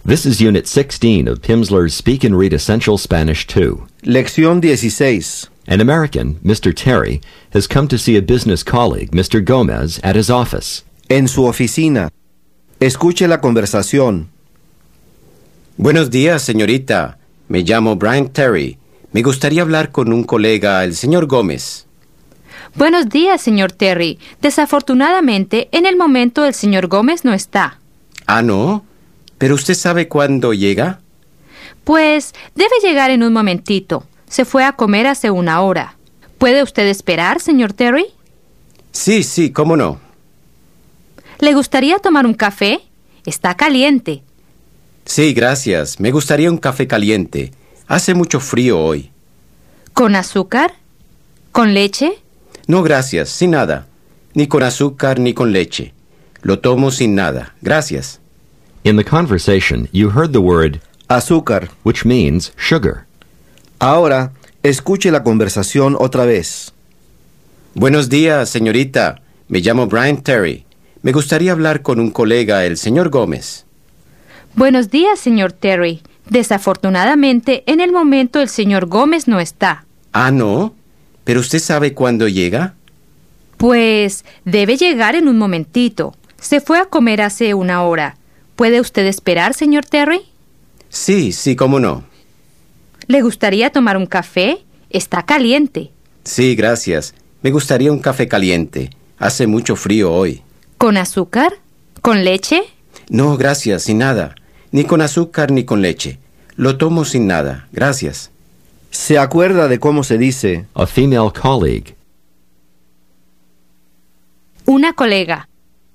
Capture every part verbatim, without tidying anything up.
This is Unit sixteen of Pimsleur's Speak and Read Essential Spanish two. Lección dieciséis. An American, Mister Terry, has come to see a business colleague, Mister Gomez, at his office. En su oficina. Escuche la conversación. Buenos días, señorita. Me llamo Brian Terry. Me gustaría hablar con un colega, el señor Gómez. Buenos días, señor Terry. Desafortunadamente, en el momento el señor Gómez no está. Ah, ¿no? ¿Pero usted sabe cuándo llega? Pues debe llegar en un momentito. Se fue a comer hace una hora. ¿Puede usted esperar, señor Terry? Sí, sí, cómo no. ¿Le gustaría tomar un café? Está caliente. Sí, gracias. Me gustaría un café caliente. Hace mucho frío hoy. ¿Con azúcar? ¿Con leche? No, gracias, sin nada. Ni con azúcar ni con leche. Lo tomo sin nada. Gracias. In the conversation, you heard the word Azúcar. which means sugar. Ahora, escuche la conversación otra vez. Buenos días, señorita. Me llamo Brian Terry. Me gustaría hablar con un colega, el señor Gómez. Buenos días, señor Terry. Desafortunadamente, en el momento el señor Gómez no está. Ah, ¿no? ¿Pero usted sabe cuándo llega? Pues debe llegar en un momentito. Se fue a comer hace una hora. ¿Puede usted esperar, señor Terry? Sí, sí, cómo no. ¿Le gustaría tomar un café? Está caliente. Sí, gracias. Me gustaría un café caliente. Hace mucho frío hoy. ¿Con azúcar? ¿Con leche? No, gracias, sin nada. Ni con azúcar ni con leche. Lo tomo sin nada. Gracias. ¿Se acuerda de cómo se dice? A female colleague. Una colega.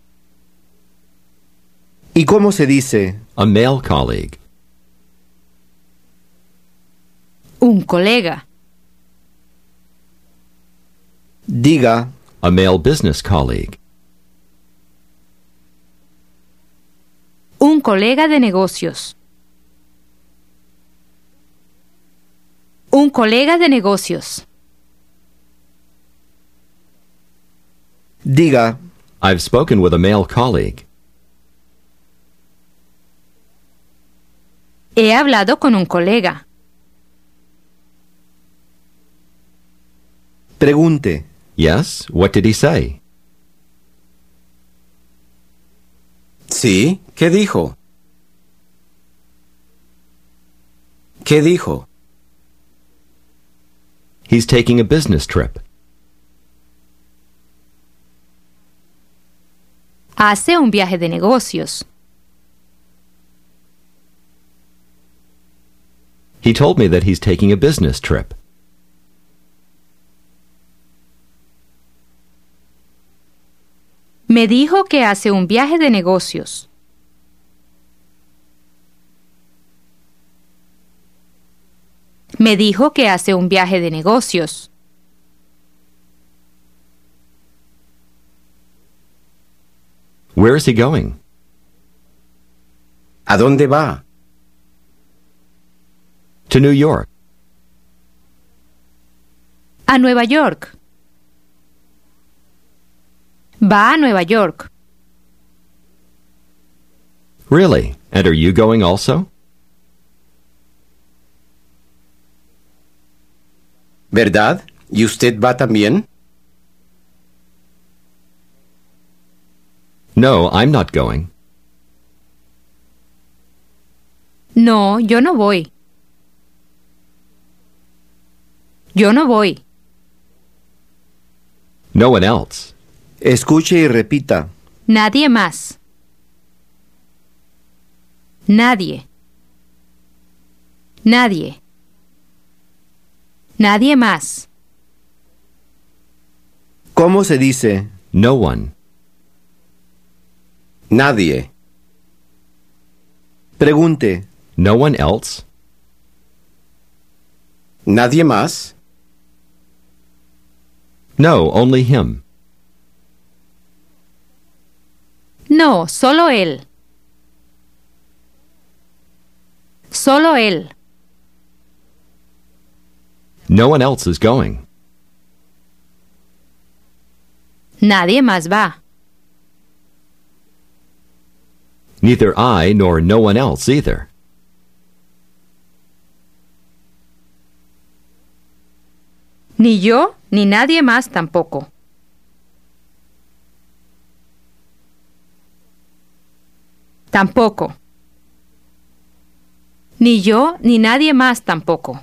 ¿Y cómo se dice? A male colleague. Un colega. Diga, A male business colleague. Un colega de negocios. Un colega de negocios. diga, I've spoken with a male colleague. He hablado con un colega. pregunte. Yes? What did he say? ¿Sí? ¿Qué dijo? ¿Qué dijo? He's taking a business trip. Hace un viaje de negocios. He told me that he's taking a business trip. Me dijo que hace un viaje de negocios. Me dijo que hace un viaje de negocios. Where is he going? ¿A dónde va? To New York. A Nueva York. Va a Nueva York. Really? And are you going also? ¿Verdad? ¿Y usted va también? No, I'm not going. No, yo no voy. Yo no voy. No one else. Escuche y repita. Nadie más. Nadie. Nadie. Nadie más. ¿Cómo se dice? No one. Nadie. Pregunte. No one else? ¿Nadie más? No, only him. No, solo él. Solo él. No one else is going. Nadie más va. Neither I nor no one else either. Ni yo, ni nadie más tampoco. Tampoco. Ni yo, ni nadie más tampoco.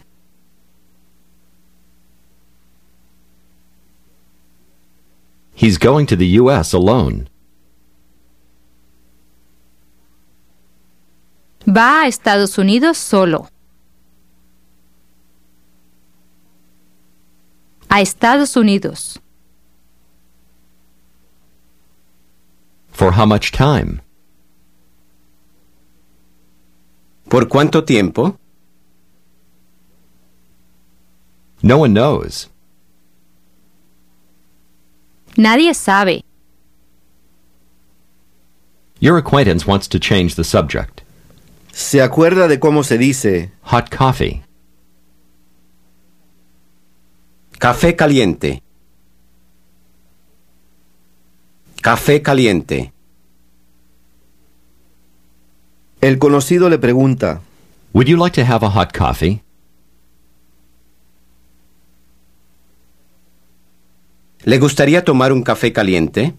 He's going to the U S alone. Va a Estados Unidos solo. A Estados Unidos. For how much time? ¿Por cuánto tiempo? No one knows. Nadie sabe. Your acquaintance wants to change the subject. ¿Se acuerda de cómo se dice Hot coffee. Café caliente. Café caliente. El conocido le pregunta, Would you like to have a hot coffee? ¿Le gustaría tomar un café caliente?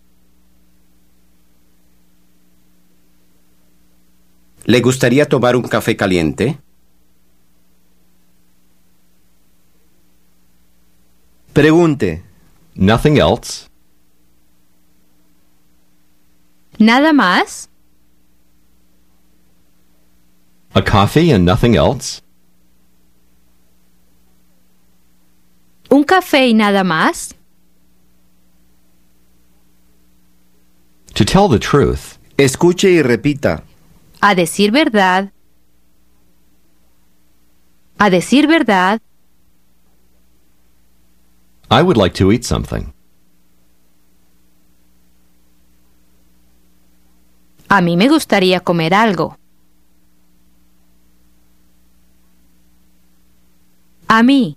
¿Le gustaría tomar un café caliente? pregunte, Nothing else? ¿Nada más? A coffee and nothing else? ¿Un café y nada más? To tell the truth, escuche y repita. A decir verdad. A decir verdad. I would like to eat something. A mí me gustaría comer algo. A mí.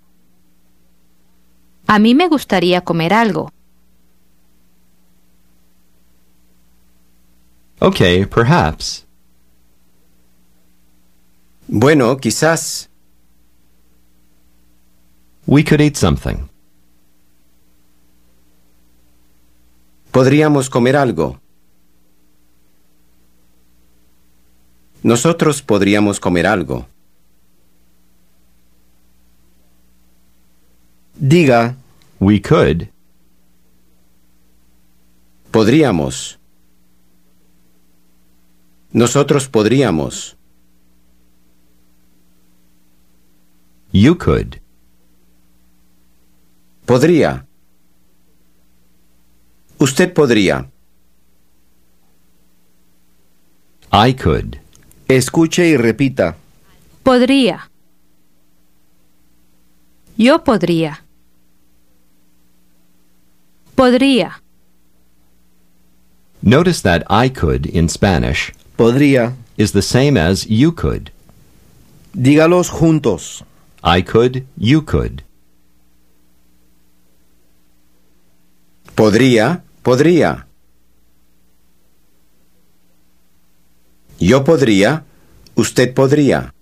A mí me gustaría comer algo. Okay, perhaps. Bueno, quizás. We could eat something. Podríamos comer algo. Nosotros podríamos comer algo. Diga, We could. Podríamos. Nosotros podríamos. You could. Podría. Usted podría. I could. escuche y repita. Podría. Yo podría. Podría. Notice that I could in Spanish Podría. is the same as you could. Dígalos juntos. I could, you could. Podría, podría. Yo podría, usted podría.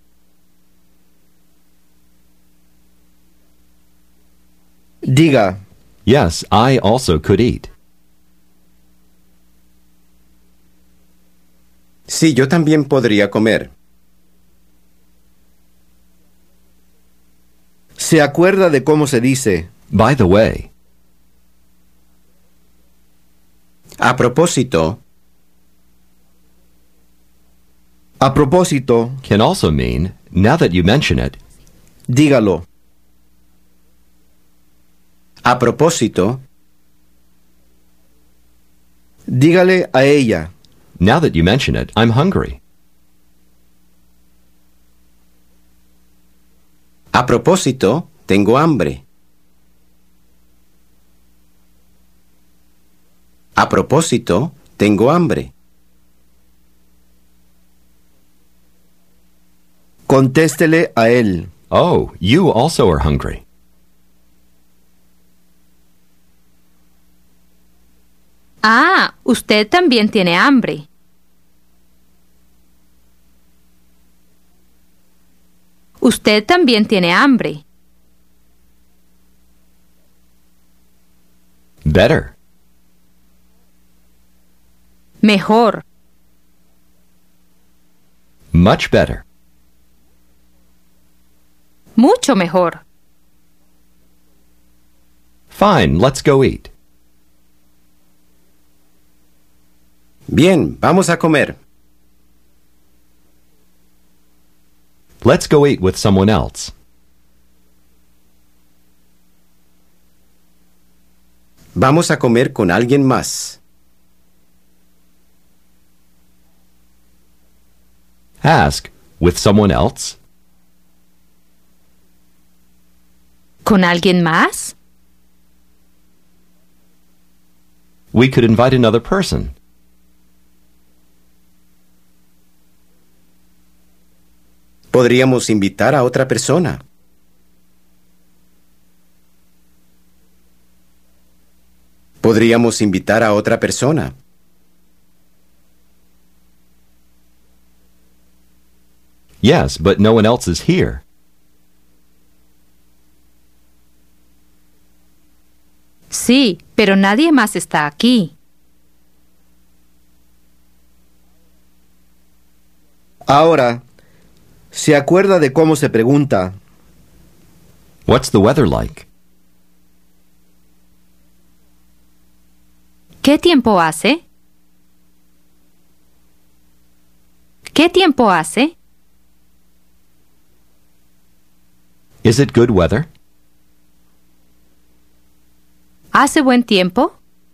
Diga, Yes, I also could eat. Sí, yo también podría comer. ¿se acuerda de cómo se dice By the way, A propósito, a propósito? can also mean, now that you mention it, Dígalo. a propósito, Dígale a ella. now that you mention it, I'm hungry. a propósito, tengo hambre. A propósito, tengo hambre. Contéstele a él. Oh, you also are hungry. Ah, usted también tiene hambre. Usted también tiene hambre. Better. Mejor. Much better. Mucho mejor. Fine, let's go eat. Bien, vamos a comer. Let's go eat with someone else. Vamos a comer con alguien más. Ask, with someone else? ¿Con alguien más? We could invite another person. Podríamos invitar a otra persona. Podríamos invitar a otra persona. Yes, but no one else is here. Sí, pero nadie más está aquí. Ahora, ¿se acuerda de cómo se pregunta? What's the weather like? ¿Qué tiempo hace? ¿Qué tiempo hace? Is it good weather? ¿Hace buen tiempo?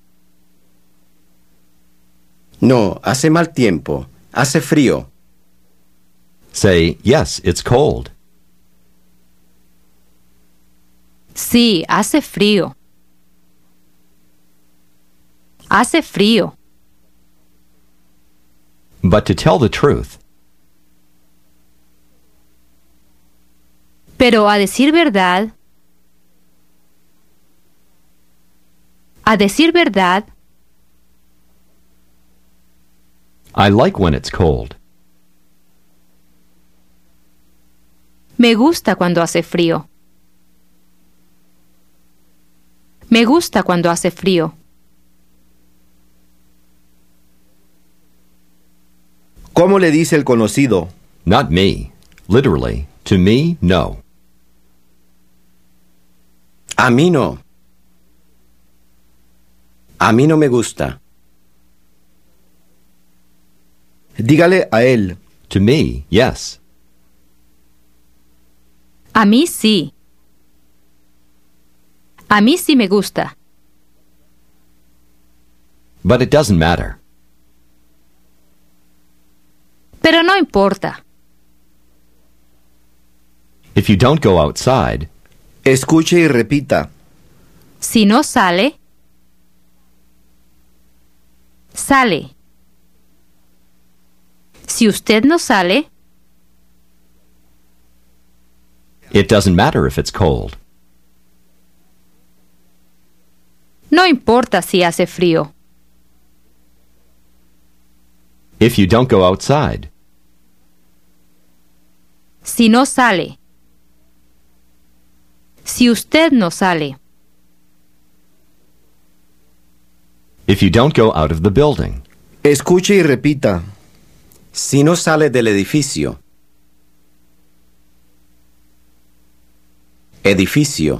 No, hace mal tiempo. Hace frío. Say, yes, it's cold. Sí, hace frío. Hace frío. But to tell the truth, Pero a decir verdad, a decir verdad, I like when it's cold. me gusta cuando hace frío. Me gusta cuando hace frío. ¿Cómo le dice el conocido? Not me. Literally, to me, no. A mí no. A mí no me gusta. Dígale a él. To me, yes. A mí sí. A mí sí me gusta. But it doesn't matter. Pero no importa. If you don't go outside, Escuche y repita. Si no sale, sale. Si usted no sale, it doesn't matter if it's cold. no importa si hace frío. If you don't go outside, Si no sale. Si usted no sale. if you don't go out of the building, Escuche y repita. Si no sale del edificio. Edificio.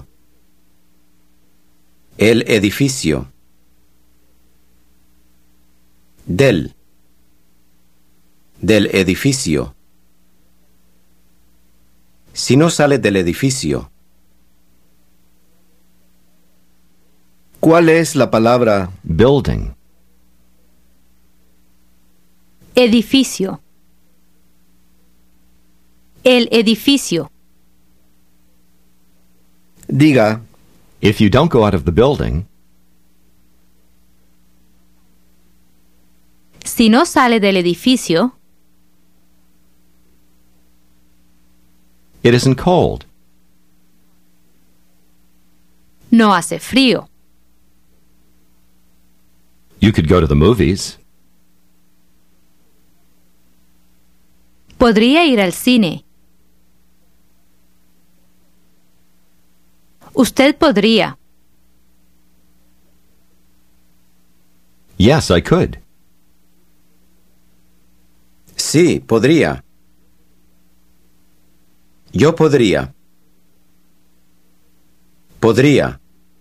El edificio. Del. Del edificio. Si no sale del edificio. ¿Cuál es la palabra? building, Edificio. El edificio. Diga. if you don't go out of the building, Si no sale del edificio, it isn't cold. no hace frío. You could go to the movies. Podría ir al cine. Usted podría. Yes, I could. Sí, podría. Yo podría. Podría.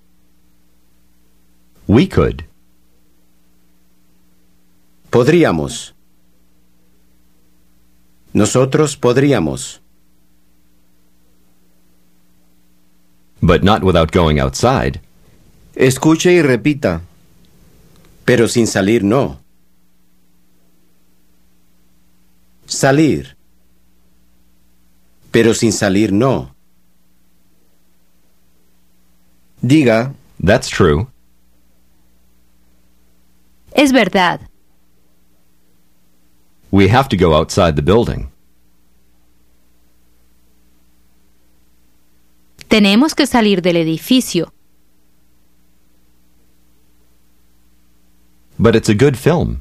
We could. Podríamos. Nosotros podríamos. But not without going outside. Escuche y repita. Pero sin salir no. Salir. Pero sin salir no. Diga, That's true. Es verdad. We have to go outside the building. Tenemos que salir del edificio. But it's a good film.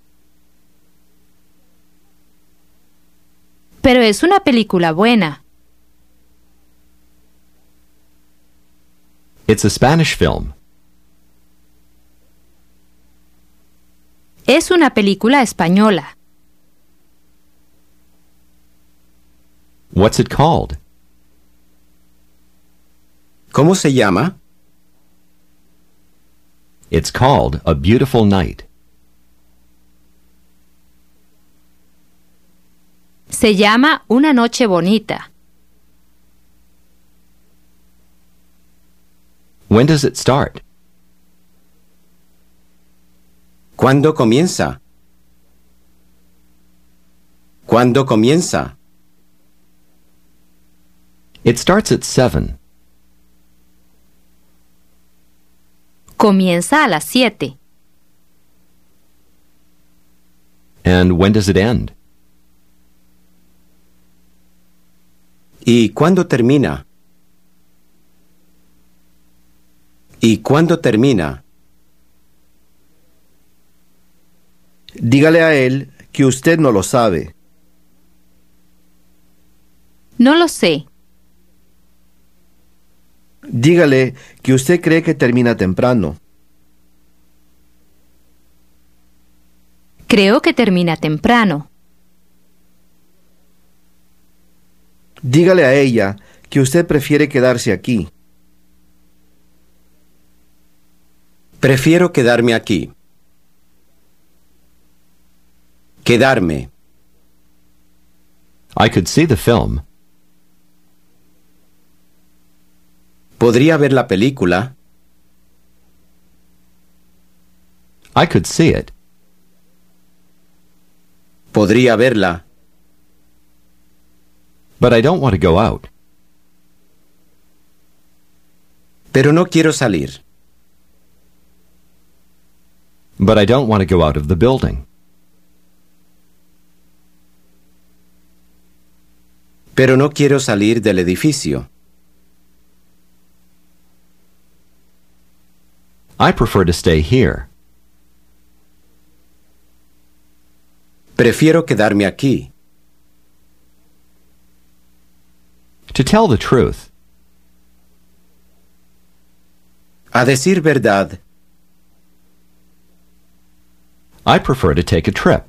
Pero es una película buena. It's a Spanish film. Es una película española. What's it called? ¿Cómo se llama? It's called A Beautiful Night. Se llama Una noche bonita. When does it start? ¿Cuándo comienza? ¿Cuándo comienza? It starts at seven. Comienza a las siete. And when does it end? ¿Y cuándo termina? ¿Y cuándo termina? dígale a él que usted no lo sabe. No lo sé. Dígale que usted cree que termina temprano. Creo que termina temprano. Dígale a ella que usted prefiere quedarse aquí. Prefiero quedarme aquí. Quedarme. I could see the film. Podría ver la película. I could see it. Podría verla. But I don't want to go out. Pero no quiero salir. But I don't want to go out of the building. Pero no quiero salir del edificio. I prefer to stay here. Prefiero quedarme aquí. To tell the truth, A decir verdad, I prefer to take a trip.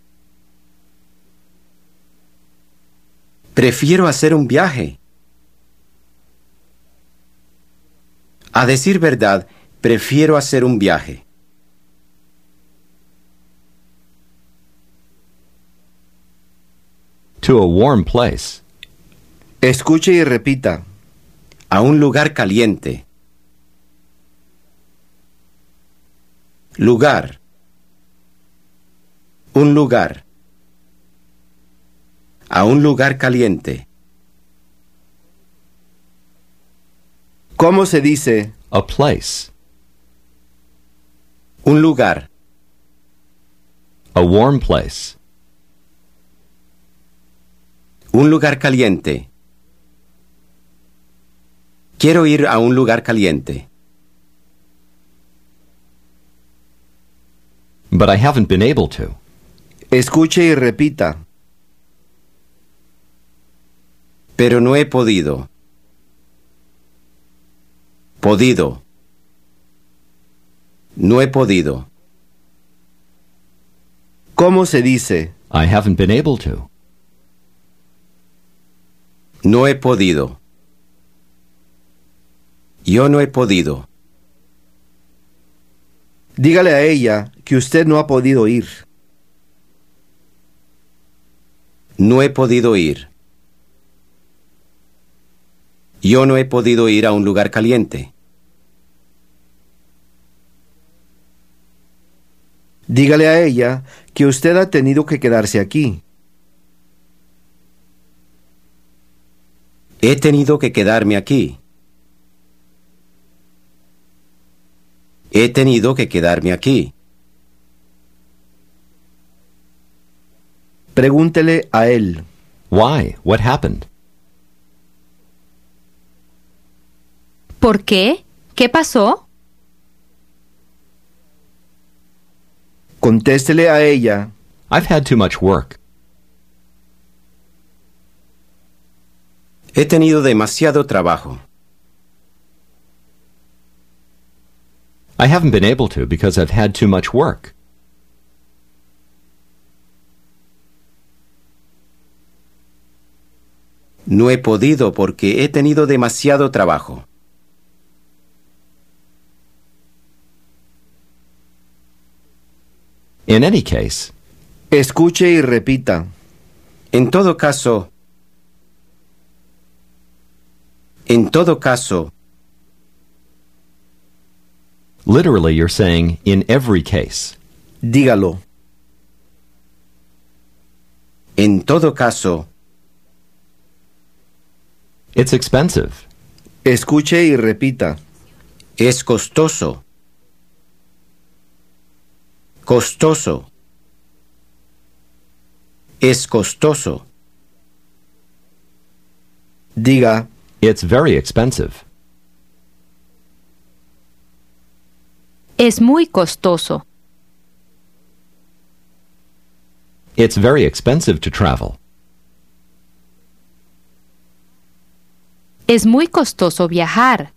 prefiero hacer un viaje. A decir verdad, prefiero hacer un viaje. To a warm place. Escuche y repita. A un lugar caliente. Lugar. Un lugar. A un lugar caliente. ¿Cómo se dice? A place. Un lugar. A warm place. Un lugar caliente. Quiero ir a un lugar caliente. But I haven't been able to. Escuche y repita. Pero no he podido. Podido. No he podido. ¿Cómo se dice? I haven't been able to. No he podido. Yo no he podido. Dígale a ella que usted no ha podido ir. No he podido ir. Yo no he podido ir a un lugar caliente. Dígale a ella que usted ha tenido que quedarse aquí. He tenido que quedarme aquí. He tenido que quedarme aquí. Pregúntele a él. Why? What happened? ¿Por qué? ¿Qué pasó? Contéstele a ella. I've had too much work. He tenido demasiado trabajo. I haven't been able to because I've had too much work. No he podido porque he tenido demasiado trabajo. In any case, Escuche y repita. En todo caso, en todo caso, literally you're saying in every case. Dígalo. en todo caso, It's expensive. Escuche y repita. es costoso. Costoso. Es costoso. Diga. It's very expensive. Es muy costoso. It's very expensive to travel. Es muy costoso viajar.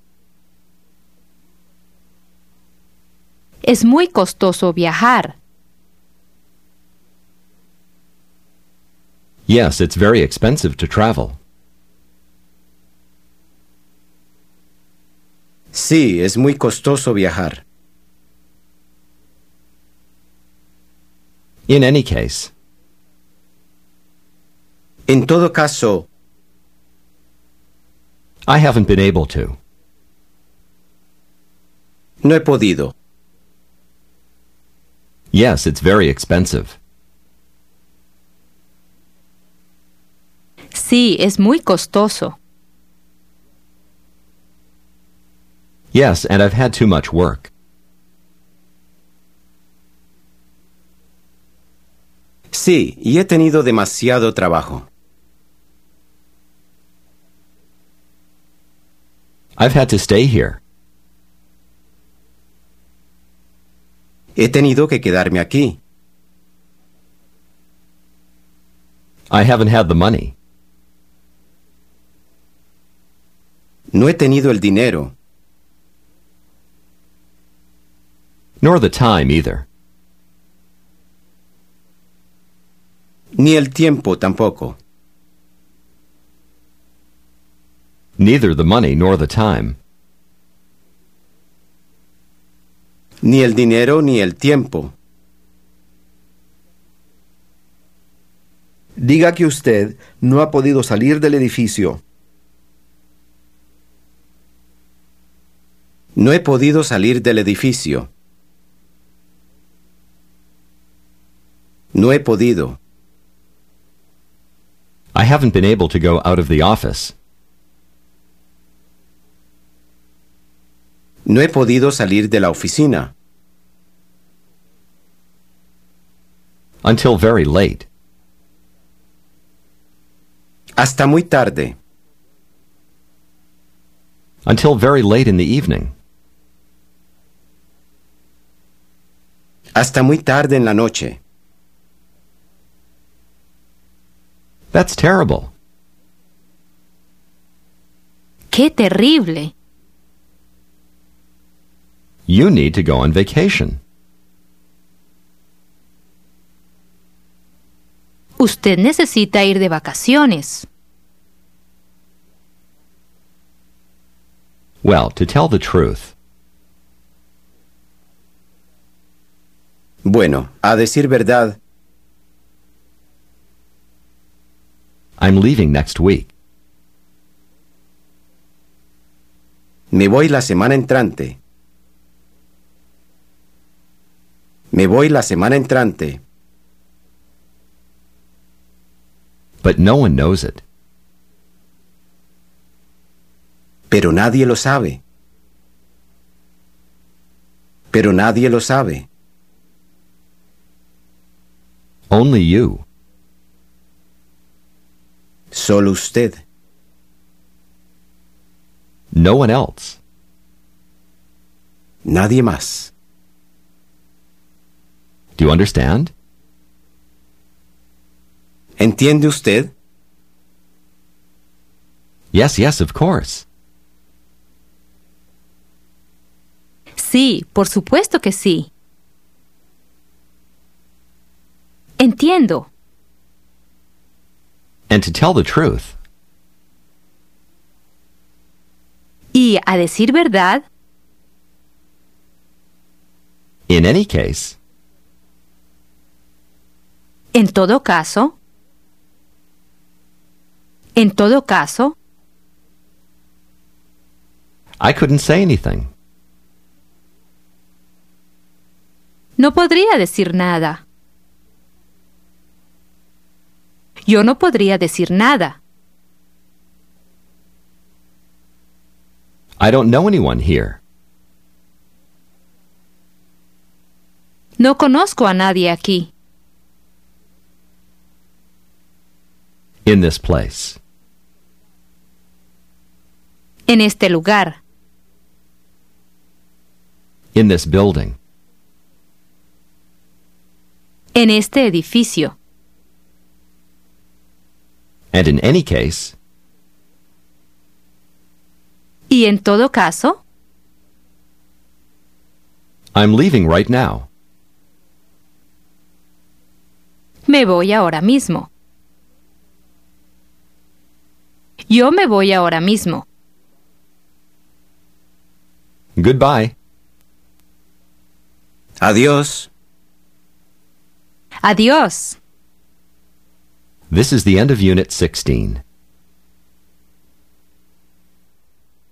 Es muy costoso viajar. Yes, it's very expensive to travel. Sí, es muy costoso viajar. In any case, En todo caso, I haven't been able to. no he podido. Yes, it's very expensive. Sí, es muy costoso. Yes, and I've had too much work. Sí, y he tenido demasiado trabajo. I've had to stay here. He tenido que quedarme aquí. I haven't had the money. No he tenido el dinero, Nor the time either. ni el tiempo tampoco. Neither the money nor the time. Ni el dinero ni el tiempo. Diga que usted no ha podido salir del edificio. No he podido salir del edificio. No he podido. I haven't been able to go out of the office. No he podido salir de la oficina. Until very late. Hasta muy tarde. Until very late in the evening. Hasta muy tarde en la noche. That's terrible. ¡Qué terrible! You need to go on vacation. Usted necesita ir de vacaciones. Well, to tell the truth, Bueno, a decir verdad, I'm leaving next week. me voy la semana entrante. Me voy la semana entrante. But no one knows it. Pero nadie lo sabe. Pero nadie lo sabe. Only you. Solo usted. No one else. Nadie más. Do you understand? ¿Entiende usted? Yes, yes, of course. Sí, por supuesto que sí. Entiendo. And to tell the truth, Y a decir verdad, in any case, en todo caso, en todo caso, I couldn't say anything. no podría decir nada. Yo no podría decir nada. I don't know anyone here. No conozco a nadie aquí, In this place. en este lugar, In this building. en este edificio. And in any case, Y en todo caso, I'm leaving right now. me voy ahora mismo. Yo me voy ahora mismo. Goodbye. Adiós. Adiós. This is the end of Unit sixteen.